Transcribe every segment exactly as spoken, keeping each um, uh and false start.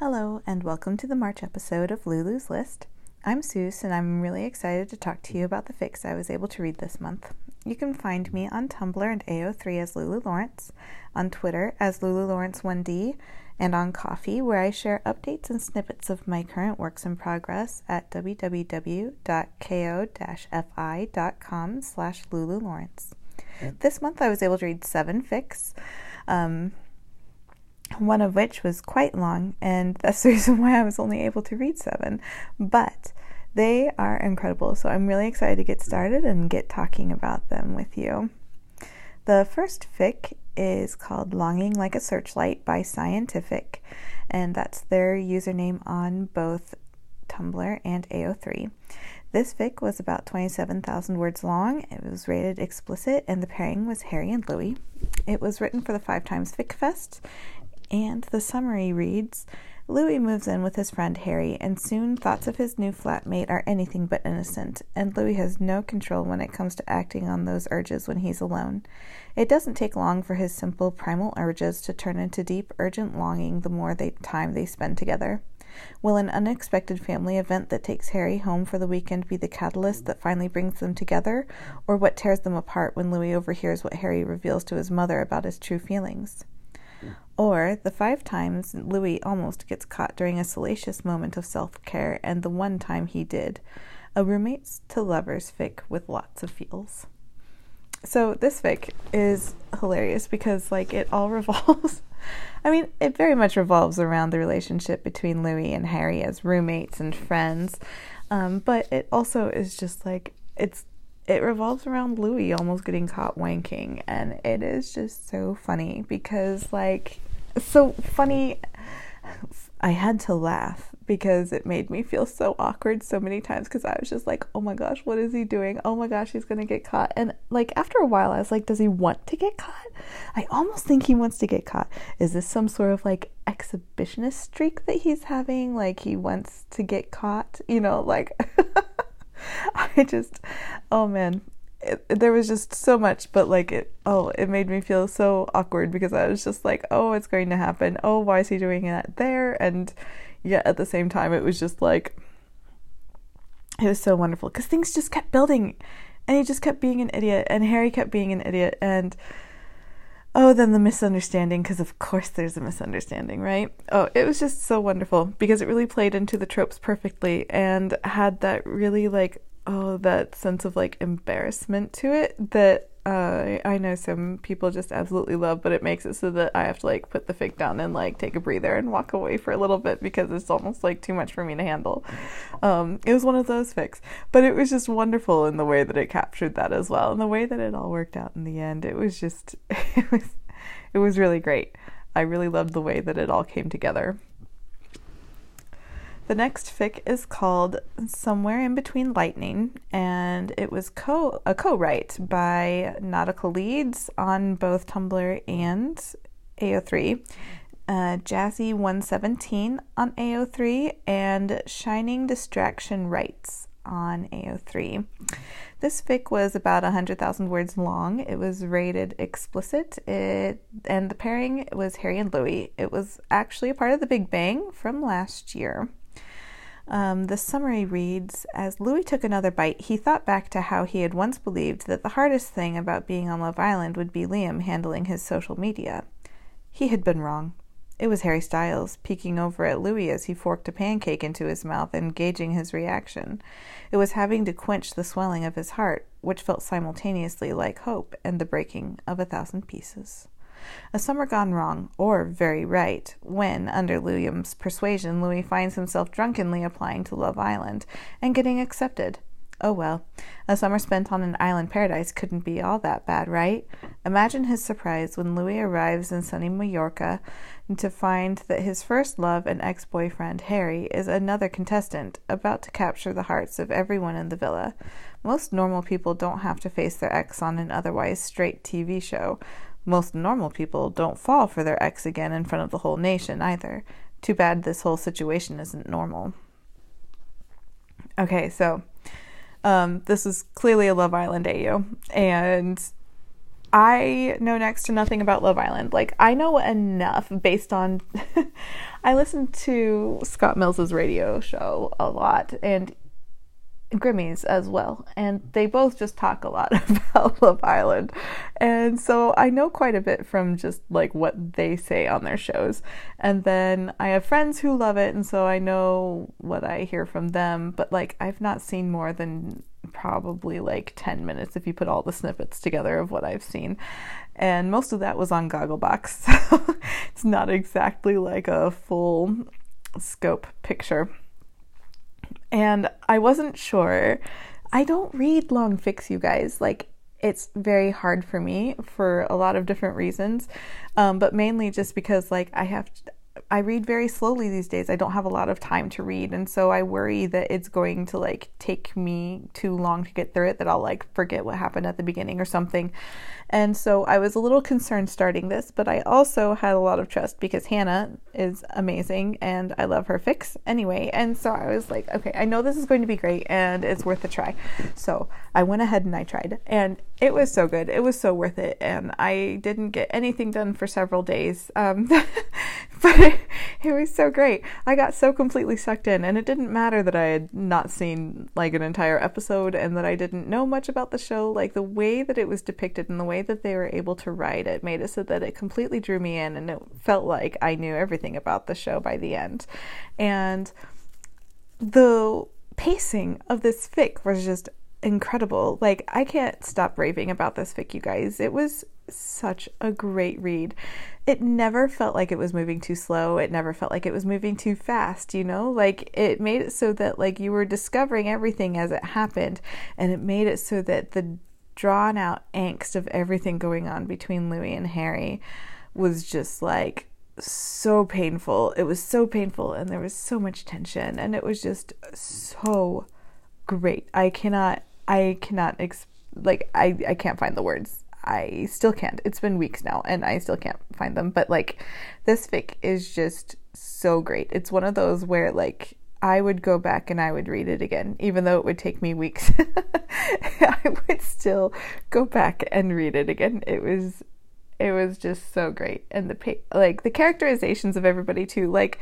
Hello, and welcome to the March episode of Lulu's List. I'm Seuss, and I'm really excited to talk to you about the fics I was able to read this month. You can find me on Tumblr and A O three as Lulu Lawrence, on Twitter as Lulu Lawrence one D, and on Ko-fi, where I share updates and snippets of my current works in progress at www.ko-fi.com slash Lulu Lawrence. This month I was able to read seven fics, um, one of which was quite long, and that's the reason why I was only able to read seven, but they are incredible, so I'm really excited to get started and get talking about them with you. The first fic is called Longing Like a Searchlight by Scientific, and that's their username on both Tumblr and A O three. This fic was about twenty-seven thousand words long. It was rated explicit, and the pairing was Harry and Louis. It was written for the Five Times Fic Fest, and the summary reads, Louis moves in with his friend Harry, and soon thoughts of his new flatmate are anything but innocent, and Louis has no control when it comes to acting on those urges when he's alone. It doesn't take long for his simple primal urges to turn into deep, urgent longing the more they, time they spend together. Will an unexpected family event that takes Harry home for the weekend be the catalyst that finally brings them together, or what tears them apart when Louis overhears what Harry reveals to his mother about his true feelings? Or the five times Louis almost gets caught during a salacious moment of self-care, and the one time he did. A roommates to lovers fic with lots of feels. So this fic is hilarious because, like, it all revolves... I mean, it very much revolves around the relationship between Louis and Harry as roommates and friends, um, but it also is just, like, it's it revolves around Louis almost getting caught wanking, and it is just so funny because, like, so funny. I had to laugh because it made me feel so awkward so many times because I was just like, oh my gosh, what is he doing? Oh my gosh, he's gonna get caught. And, like, after a while I was like, does he want to get caught? I almost think he wants to get caught. Is this some sort of, like, exhibitionist streak that he's having? Like, he wants to get caught, you know, like... I just, oh man, it, there was just so much, but like it, oh, it made me feel so awkward because I was just like, oh, it's going to happen. Oh, why is he doing that there? And yet at the same time, it was just like, it was so wonderful because things just kept building and he just kept being an idiot and Harry kept being an idiot. And oh, then the misunderstanding, because of course there's a misunderstanding, right? Oh, it was just so wonderful because it really played into the tropes perfectly and had that really, like, oh, that sense of, like, embarrassment to it that uh, I know some people just absolutely love, but it makes it so that I have to, like, put the fic down and, like, take a breather and walk away for a little bit because it's almost, like, too much for me to handle. Um, it was one of those fics, but it was just wonderful in the way that it captured that as well, and the way that it all worked out in the end. It was just, it was, it was really great. I really loved the way that it all came together. The next fic is called Somewhere in Between Lightning, and it was co a co-write by Nautical Leads on both Tumblr and A O three, uh, Jazzy one seventeen on A O three, and Shining Distraction Writes on A O three. This fic was about one hundred thousand words long. It was rated explicit, it, and the pairing was Harry and Louis. It was actually a part of the Big Bang from last year. Um, the summary reads, as Louis took another bite, he thought back to how he had once believed that the hardest thing about being on Love Island would be Liam handling his social media. He had been wrong. It was Harry Styles, peeking over at Louis as he forked a pancake into his mouth and gauging his reaction. It was having to quench the swelling of his heart, which felt simultaneously like hope and the breaking of a thousand pieces. A summer gone wrong, or very right, when, under Liam's persuasion, Louis finds himself drunkenly applying to Love Island and getting accepted. Oh well, a summer spent on an island paradise couldn't be all that bad, right? Imagine his surprise when Louis arrives in sunny Mallorca to find that his first love and ex-boyfriend, Harry, is another contestant, about to capture the hearts of everyone in the villa. Most normal people don't have to face their ex on an otherwise straight T V show. Most normal people don't fall for their ex again in front of the whole nation, either. Too bad this whole situation isn't normal. Okay, so um, this is clearly a Love Island A U, and I know next to nothing about Love Island. Like, I know enough based on... I listen to Scott Mills's radio show a lot, and Grimmie's as well, and they both just talk a lot about Love Island, and so I know quite a bit from just like what they say on their shows. And then I have friends who love it, and so I know what I hear from them, but like I've not seen more than probably like ten minutes if you put all the snippets together of what I've seen, and most of that was on Gogglebox, so it's not exactly like a full scope picture. And I wasn't sure. I don't read long fics, you guys. Like, it's very hard for me for a lot of different reasons, um, but mainly just because, like, I have to, I read very slowly these days. I don't have a lot of time to read, and so I worry that it's going to, like, take me too long to get through it, that I'll, like, forget what happened at the beginning or something. And so I was a little concerned starting this, but I also had a lot of trust because Hannah is amazing and I love her fics anyway. And so I was like, okay, I know this is going to be great and it's worth a try. So I went ahead and I tried, and it was so good. It was so worth it. And I didn't get anything done for several days. Um, but it, it was so great. I got so completely sucked in, and it didn't matter that I had not seen like an entire episode and that I didn't know much about the show. Like, the way that it was depicted and the way that they were able to write it made it so that it completely drew me in, and it felt like I knew everything about the show by the end. And the pacing of this fic was just incredible. Like, I can't stop raving about this fic, you guys. It was such a great read. It never felt like it was moving too slow. It never felt like it was moving too fast, you know? Like, it made it so that, like, you were discovering everything as it happened, and it made it so that the drawn out angst of everything going on between Louis and Harry was just like so painful. It was so painful, and there was so much tension, and it was just so great. I cannot, I cannot, ex- like, I, I can't find the words. I still can't. It's been weeks now, and I still can't find them, but like, this fic is just so great. It's one of those where, like, I would go back and I would read it again, even though it would take me weeks. I would still go back and read it again. It was, it was just so great. And the pa- like the characterizations of everybody too, like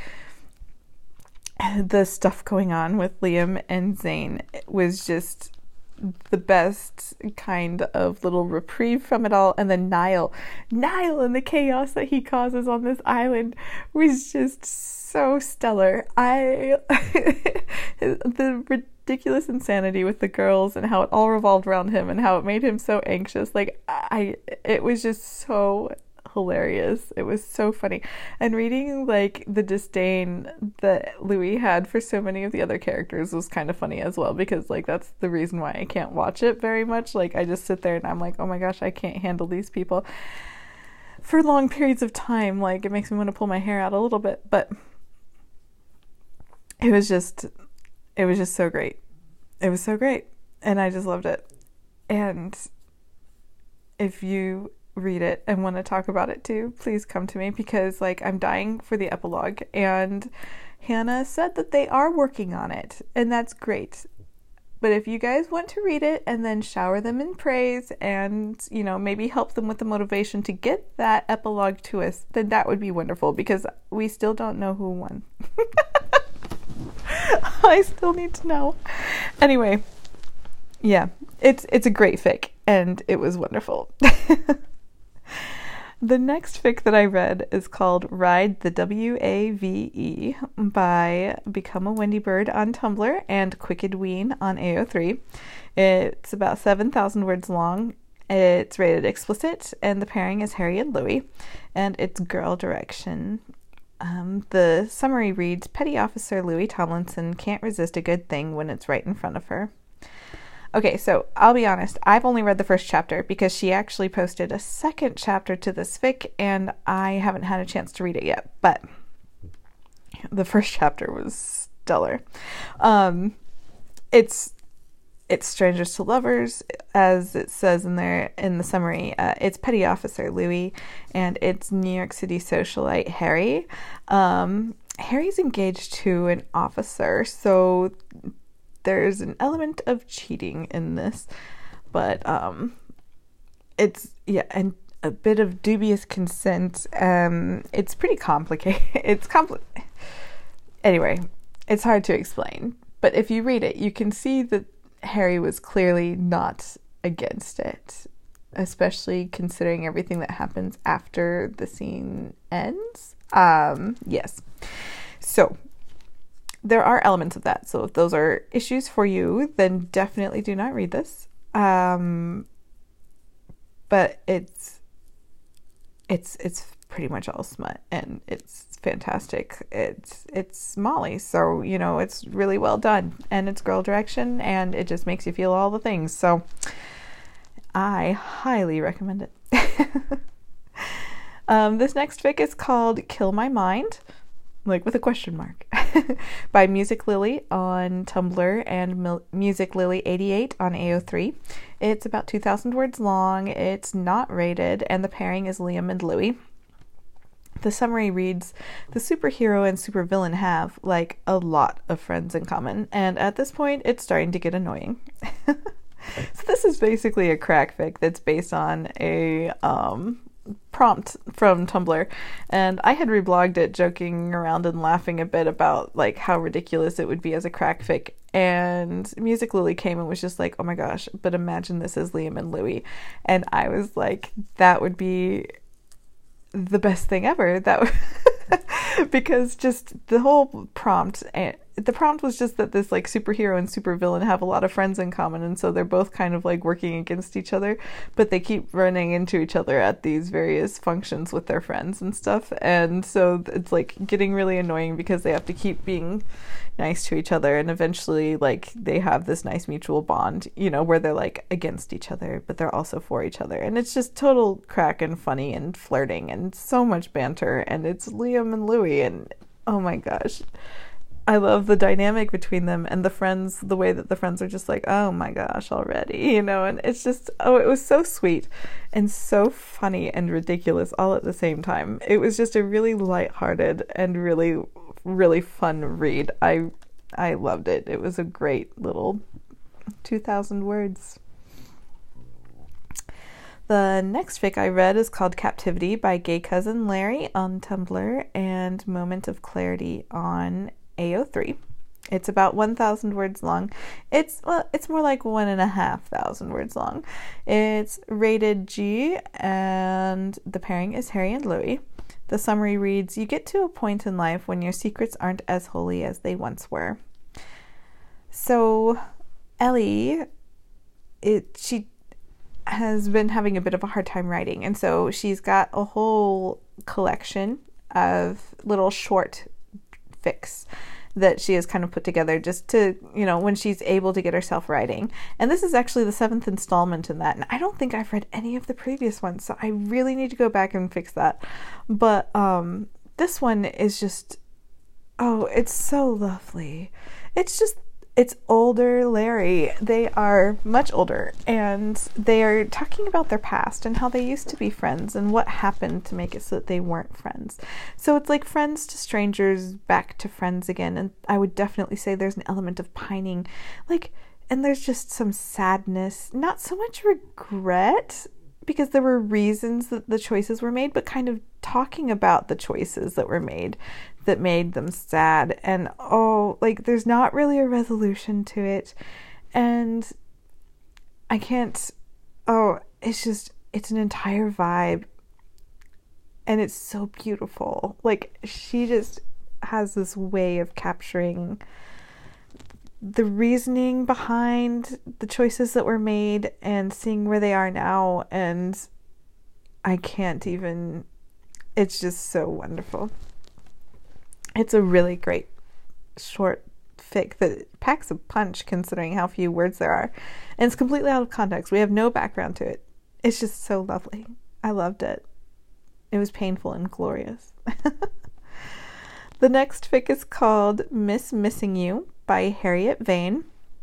the stuff going on with Liam and Zane was just the best kind of little reprieve from it all. And then Niall, Niall and the chaos that he causes on this island was just so stellar. I the ridiculous insanity with the girls and how it all revolved around him and how it made him so anxious. Like, I it was just so hilarious. It was so funny. And reading like the disdain that Louis had for so many of the other characters was kind of funny as well, because like that's the reason why I can't watch it very much. Like, I just sit there and I'm like, oh my gosh, I can't handle these people for long periods of time. Like, it makes me want to pull my hair out a little bit, but it was just it was just so great. It was so great, and I just loved it. And if you read it and want to talk about it too, please come to me, because like I'm dying for the epilogue, and Hannah said that they are working on it, and that's great. But if you guys want to read it and then shower them in praise and, you know, maybe help them with the motivation to get that epilogue to us, then that would be wonderful, because we still don't know who won. I still need to know. Anyway, yeah, it's it's a great fic, and it was wonderful. The next fic that I read is called Ride the W A V E by Become a Wendy Bird on Tumblr and Quicked Ween on A O three. It's about seven thousand words long. It's rated explicit, and the pairing is Harry and Louis, and it's girl direction. Um, the summary reads, Petty Officer Louis Tomlinson can't resist a good thing when it's right in front of her. Okay, so I'll be honest, I've only read the first chapter because she actually posted a second chapter to this fic, and I haven't had a chance to read it yet, but the first chapter was stellar. Um, it's it's strangers to lovers, as it says in there in the summary. Uh, it's Petty Officer Louis, and it's New York City socialite Harry. Um, Harry's engaged to an officer, so there's an element of cheating in this, but um, it's, yeah, and a bit of dubious consent. Um, it's pretty complicated. It's compli- anyway, it's hard to explain. But if you read it, you can see that Harry was clearly not against it, especially considering everything that happens after the scene ends. Um, yes. So there are elements of that. So if those are issues for you, then definitely do not read this. Um, but it's it's it's pretty much all smut, and it's fantastic. It's it's Molly, so you know it's really well done, and it's girl direction, and it just makes you feel all the things. So I highly recommend it. um, this next fic is called "Kill My Mind," like with a question mark, by Music Lily on Tumblr and Mil- Music Lily eighty-eight on A O three. It's about two thousand words long. It's not rated, and the pairing is Liam and Louis. The summary reads, the superhero and supervillain have, like, a lot of friends in common, and at this point, it's starting to get annoying. So this is basically a crack fic that's based on a um, prompt from Tumblr, and I had reblogged it joking around and laughing a bit about, like, how ridiculous it would be as a crack fic, and Music Lily came and was just like, oh my gosh, but imagine this as Liam and Louis, and I was like, that would be the best thing ever. That would because just the whole prompt, and the prompt was just that this like superhero and supervillain have a lot of friends in common, and so they're both kind of like working against each other, but they keep running into each other at these various functions with their friends and stuff, and so it's like getting really annoying because they have to keep being nice to each other, and eventually like they have this nice mutual bond, you know, where they're like against each other but they're also for each other, and it's just total crack and funny and flirting and so much banter, and it's Liam and Louis, and oh my gosh, I love the dynamic between them, and the friends, the way that the friends are just like, oh my gosh, already, you know, and it's just, oh, it was so sweet and so funny and ridiculous all at the same time. It was just a really lighthearted and really, really fun read. I I loved it. It was a great little two thousand words. The next fic I read is called Captivity by Gay Cousin Larry on Tumblr and Moment of Clarity on A O three. It's about one thousand words long. It's, well, it's more like one and a half thousand words long. It's rated G, and the pairing is Harry and Louis. The summary reads, you get to a point in life when your secrets aren't as holy as they once were. So Ellie, it she has been having a bit of a hard time writing, and so she's got a whole collection of little short fics that she has kind of put together just to, you know, when she's able to get herself writing. And this is actually the seventh installment in that, and I don't think I've read any of the previous ones, so I really need to go back and fix that. But um this one is just, oh, it's so lovely. It's just, it's older Larry. They are much older, and they are talking about their past and how they used to be friends and what happened to make it so that they weren't friends. So it's like friends to strangers back to friends again, and I would definitely say there's an element of pining, like, and there's just some sadness, not so much regret, because there were reasons that the choices were made, but kind of talking about the choices that were made that made them sad. And oh, like, there's not really a resolution to it, and I can't, oh, it's just, it's an entire vibe, and it's so beautiful. Like, she just has this way of capturing the reasoning behind the choices that were made and seeing where they are now, and I can't even, it's just so wonderful. It's a really great short fic that packs a punch considering how few words there are, and it's completely out of context. We have no background to it. It's just so lovely. I loved it. It was painful and glorious. The next fic is called Miss Missing You by Harriet Vane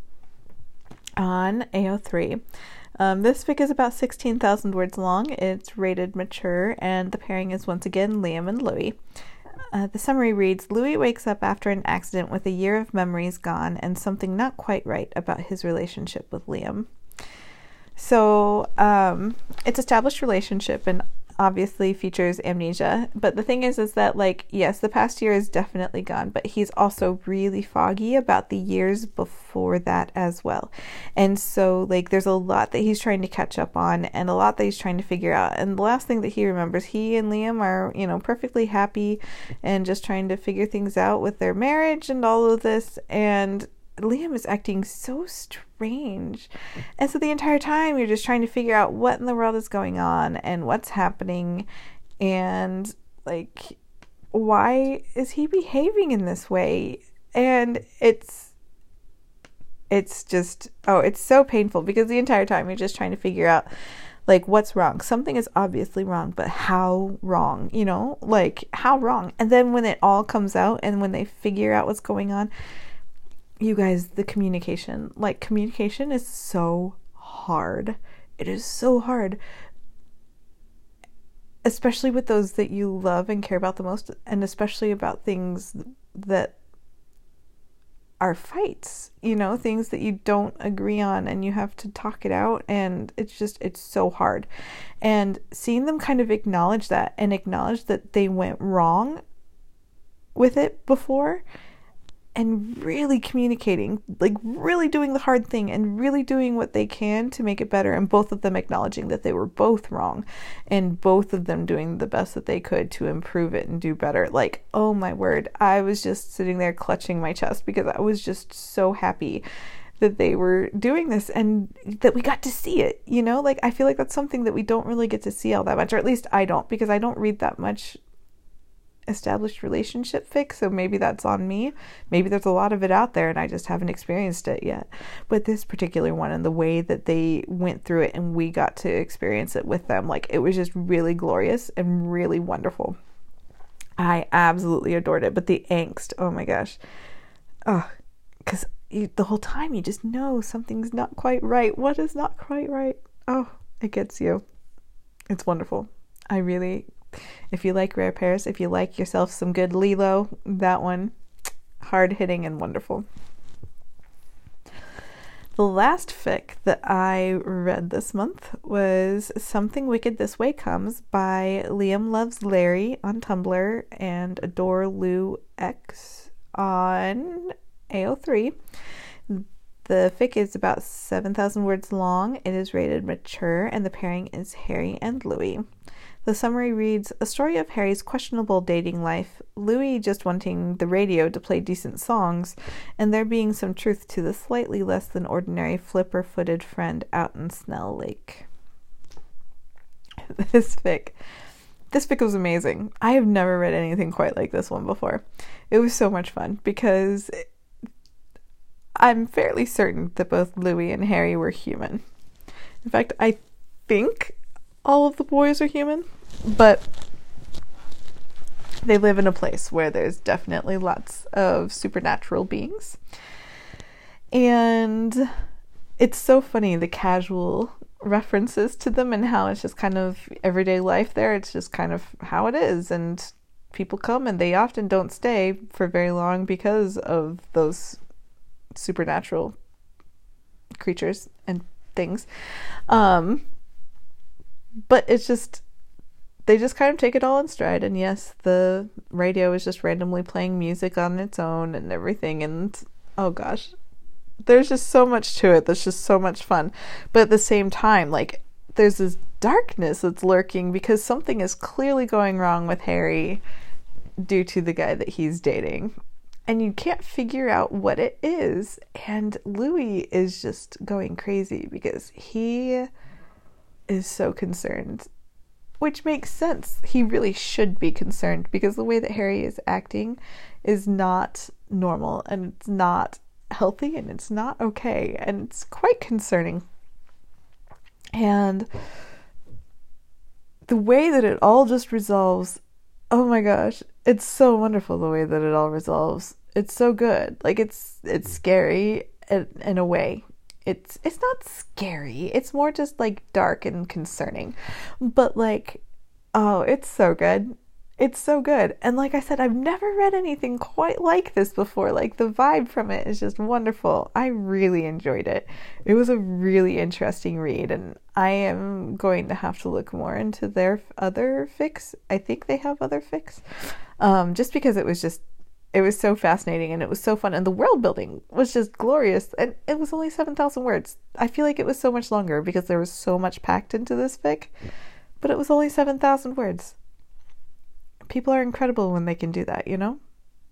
on A O three. Um, this fic is about sixteen thousand words long. It's rated mature, and the pairing is once again Liam and Louis. Uh, the summary reads, Louis wakes up after an accident with a year of memories gone and something not quite right about his relationship with Liam. So um, it's established relationship, and obviously features amnesia, but the thing is is that, like, yes, the past year is definitely gone, but he's also really foggy about the years before that as well. And so, like, there's a lot that he's trying to catch up on and a lot that he's trying to figure out. And the last thing that he remembers, he and Liam are, you know, perfectly happy and just trying to figure things out with their marriage and all of this, and Liam is acting so strange. And so the entire time you're just trying to figure out what in the world is going on and what's happening, and, like, why is he behaving in this way? And it's it's just, oh, it's so painful, because the entire time you're just trying to figure out, like, what's wrong. Something is obviously wrong, but how wrong, you know? Like, how wrong? And then when it all comes out and when they figure out what's going on, you guys, the communication, like, communication is so hard. It is so hard, especially with those that you love and care about the most, and especially about things that are fights, you know, things that you don't agree on and you have to talk it out, and it's just, it's so hard. And seeing them kind of acknowledge that and acknowledge that they went wrong with it before, and really communicating, like, really doing the hard thing and really doing what they can to make it better, and both of them acknowledging that they were both wrong and both of them doing the best that they could to improve it and do better. Like, oh my word, I was just sitting there clutching my chest because I was just so happy that they were doing this and that we got to see it, you know? Like, I feel like that's something that we don't really get to see all that much, or at least I don't, because I don't read that much established relationship fic, so maybe that's on me. Maybe there's a lot of it out there and I just haven't experienced it yet. But this particular one, and the way that they went through it and we got to experience it with them, like, it was just really glorious and really wonderful. I absolutely adored it. But the angst, oh my gosh. Oh, because the whole time you just know something's not quite right. What is not quite right? Oh, it gets you. It's wonderful. I really... If you like Rare Pairs, if you like yourself some good Lilo, that one, hard-hitting and wonderful. The last fic that I read this month was Something Wicked This Way Comes by Liam Loves Larry on Tumblr and Adore Lou X on A O three. The fic is about seven thousand words long. It is rated mature, and the pairing is Harry and Louis. The summary reads, a story of Harry's questionable dating life, Louis just wanting the radio to play decent songs, and there being some truth to the slightly less than ordinary flipper-footed friend out in Snell Lake. This fic. This fic was amazing. I have never read anything quite like this one before. It was so much fun because I'm fairly certain that both Louis and Harry were human. In fact, I think all of the boys are human, but they live in a place where there's definitely lots of supernatural beings. And it's so funny, the casual references to them and how it's just kind of everyday life there. It's just kind of how it is. And people come and they often don't stay for very long because of those supernatural creatures and things. Um, but it's just, they just kind of take it all in stride. And yes, the radio is just randomly playing music on its own and everything. And oh gosh, there's just so much to it that's just so much fun. But at the same time, like, there's this darkness that's lurking because something is clearly going wrong with Harry due to the guy that he's dating. And you can't figure out what it is. And Louis is just going crazy because he is so concerned. Which makes sense. He really should be concerned because the way that Harry is acting is not normal and it's not healthy and it's not okay. And it's quite concerning. And the way that it all just resolves, oh my gosh, it's so wonderful the way that it all resolves. It's so good. Like, it's it's scary in, in a way. It's it's not scary. It's more just like dark and concerning. But like, oh, it's so good. It's so good. And like I said, I've never read anything quite like this before. Like the vibe from it is just wonderful. I really enjoyed it. It was a really interesting read, and I am going to have to look more into their other fics. I think they have other fics. Um, just because it was just, it was so fascinating and it was so fun. And the world building was just glorious. And it was only seven thousand words. I feel like it was so much longer because there was so much packed into this fic. But it was only seven thousand words. People are incredible when they can do that, you know?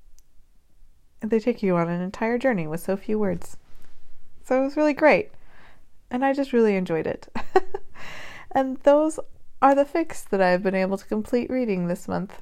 They take you on an entire journey with so few words. So it was really great. And I just really enjoyed it. And those are the fics that I've been able to complete reading this month.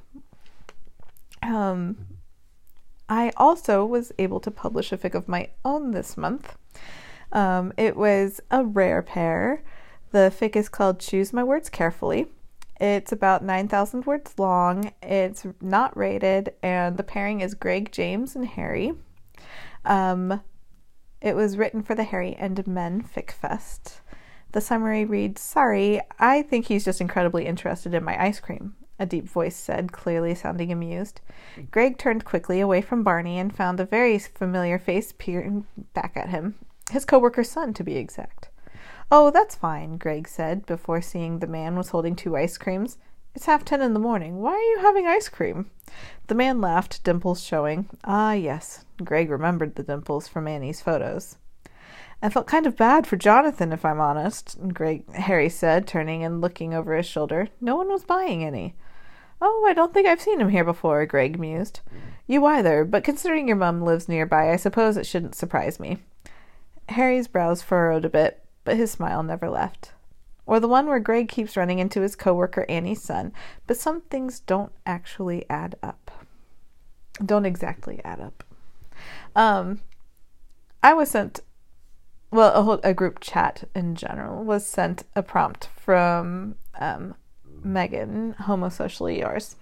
Um, I also was able to publish a fic of my own this month. Um, it was a rare pair. The fic is called Choose My Words Carefully. It's about nine thousand words long. It's not rated, and the pairing is Greg, James, and Harry. Um, it was written for the Harry and Men Fic Fest. The summary reads, "Sorry, I think he's just incredibly interested in my ice cream," a deep voice said, clearly sounding amused. Greg turned quickly away from Barney and found a very familiar face peering back at him. His co-worker's son, to be exact. "Oh, that's fine," Greg said, before seeing the man was holding two ice creams. "It's half ten in the morning. Why are you having ice cream?" The man laughed, dimples showing. Ah, yes. Greg remembered the dimples from Annie's photos. "I felt kind of bad for Jonathan, if I'm honest," Greg, Harry said, turning and looking over his shoulder. "No one was buying any." "Oh, I don't think I've seen him here before," Greg mused. "You either, but considering your mum lives nearby, I suppose it shouldn't surprise me." Harry's brows furrowed a bit, but his smile never left. Or the one where Greg keeps running into his coworker Annie's son, but some things don't actually add up. Don't exactly add up. Um, I was sent, well, a, whole, a group chat in general was sent a prompt from um, Megan, Homosocially Yours.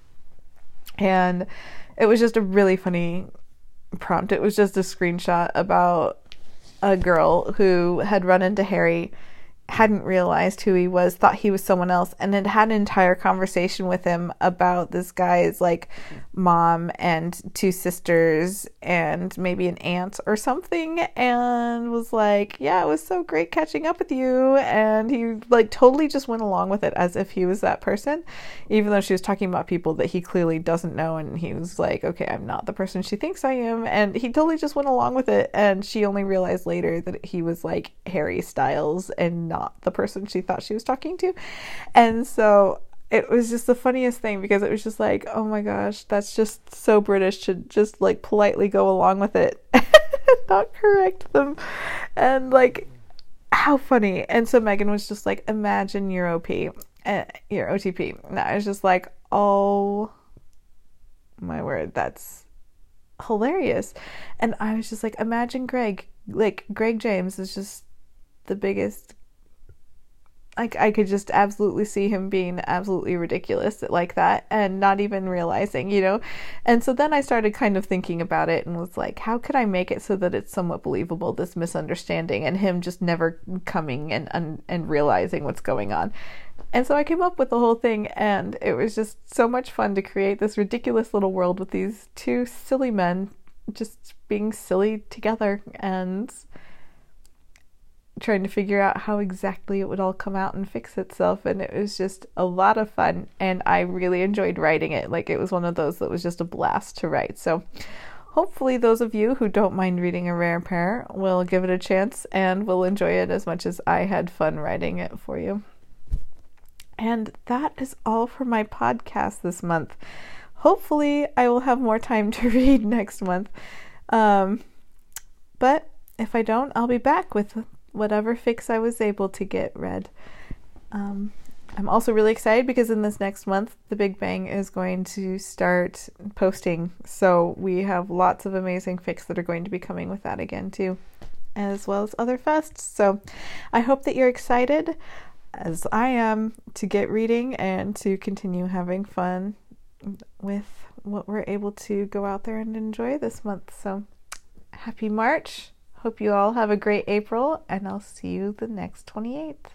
And it was just a really funny prompt. It was just a screenshot about a girl who had run into Harry, hadn't realized who he was, thought he was someone else, and had had an entire conversation with him about this guy's like mom and two sisters and maybe an aunt or something, and was like, yeah, it was so great catching up with you. And he like totally just went along with it as if he was that person, even though she was talking about people that he clearly doesn't know. And he was like, okay, I'm not the person she thinks I am. And he totally just went along with it. And she only realized later that he was like Harry Styles and not the person she thought she was talking to. And so it was just the funniest thing, because it was just like, oh my gosh, that's just so British to just like politely go along with it and not correct them. And like, how funny. And so Megan was just like, imagine your O P, uh, your O T P. And I was just like, oh my word, that's hilarious. And I was just like, imagine Greg, like Greg James is just the biggest. Like, I could just absolutely see him being absolutely ridiculous like that and not even realizing, you know? And so then I started kind of thinking about it and was like, how could I make it so that it's somewhat believable, this misunderstanding, and him just never coming and, and, and realizing what's going on? And so I came up with the whole thing, and it was just so much fun to create this ridiculous little world with these two silly men just being silly together and trying to figure out how exactly it would all come out and fix itself. And it was just a lot of fun, and I really enjoyed writing it. Like, it was one of those that was just a blast to write. So hopefully those of you who don't mind reading a rare pair will give it a chance and will enjoy it as much as I had fun writing it for you. And that is all for my podcast this month. Hopefully I will have more time to read next month. Um, but if I don't, I'll be back with whatever fics I was able to get read. Um, I'm also really excited because in this next month, The Big Bang is going to start posting. So we have lots of amazing fics that are going to be coming with that again too, as well as other fests. So I hope that you're excited, as I am, to get reading and to continue having fun with what we're able to go out there and enjoy this month. So happy March. Hope you all have a great April, and I'll see you the next twenty-eighth.